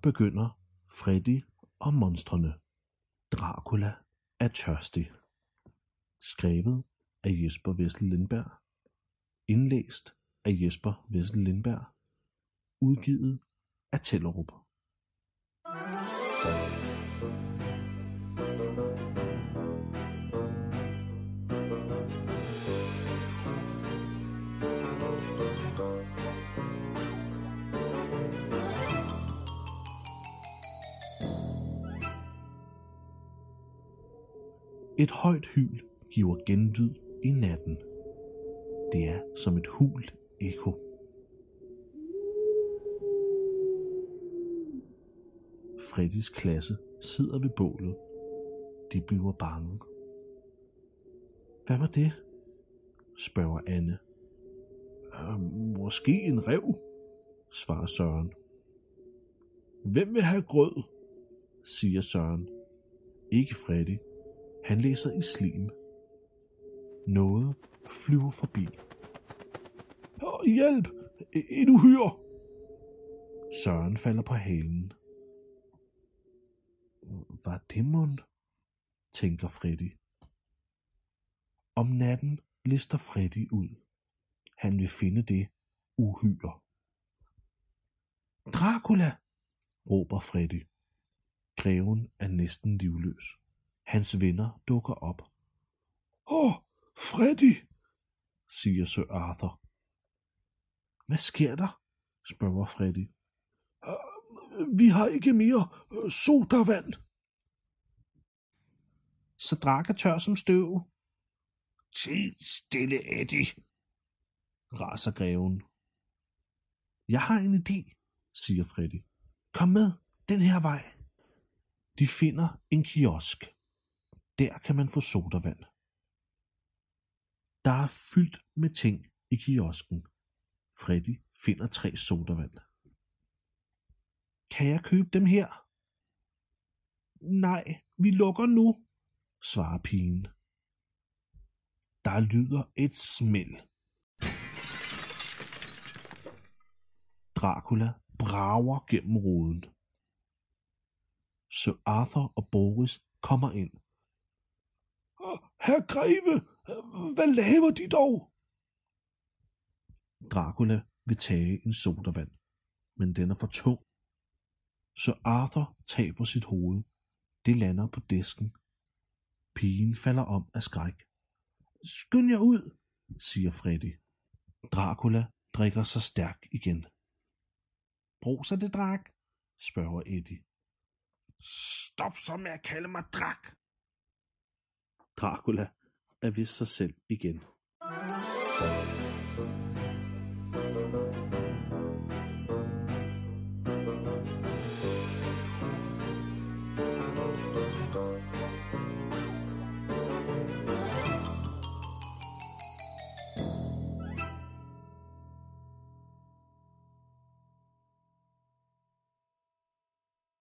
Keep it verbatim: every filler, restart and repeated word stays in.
begynder Freddy og monstrene. Dracula er tørstig. Skrevet af Jesper Wessel Lindberg. Indlæst af Jesper Wessel Lindberg. Udgivet af Tellerup. Et højt hyl giver genlyd i natten. Det er som et hult ekko. Freddys klasse sidder ved bålet. De bliver bange. Hvad var det? Spørger Anne. Øh, måske en ræv, svarer Søren. Hvem vil have grød? Siger Søren. Ikke Freddy. Han læser i slim. Noget flyver forbi. Hjælp! Et uhyre! Søren falder på halen. Var det mund? Tænker Freddy. Om natten lister Freddy ud. Han vil finde det uhyre. Dracula! Råber Freddy. Greven er næsten livløs. Hans venner dukker op. Åh, oh, Freddy, siger Sir Arthur. Hvad sker der? Spørger Freddy. Uh, vi har ikke mere uh, sodavand. Så Drac er tør som støv. Tid stille, Eddie, raser greven. Jeg har en idé, siger Freddy. Kom med den her vej. De finder en kiosk. Der kan man få sodavand. Der er fyldt med ting i kiosken. Freddy finder tre sodavand. Kan jeg købe dem her? Nej, vi lukker nu, svarer pigen. Der lyder et smæld. Dracula brager gennem ruden. Sir Arthur og Boris kommer ind. Herr greve, hvad laver de dog? Dracula vil tage en sodavand, men den er for tung. Så Arthur taber sit hoved. Det lander på disken. Pigen falder om af skræk. Skynd jer ud, siger Freddy. Dracula drikker sig stærk igen. Bruser det, Drac? Spørger Eddie. Stop så med at kalde mig Drac. Dracula er ved sig selv igen.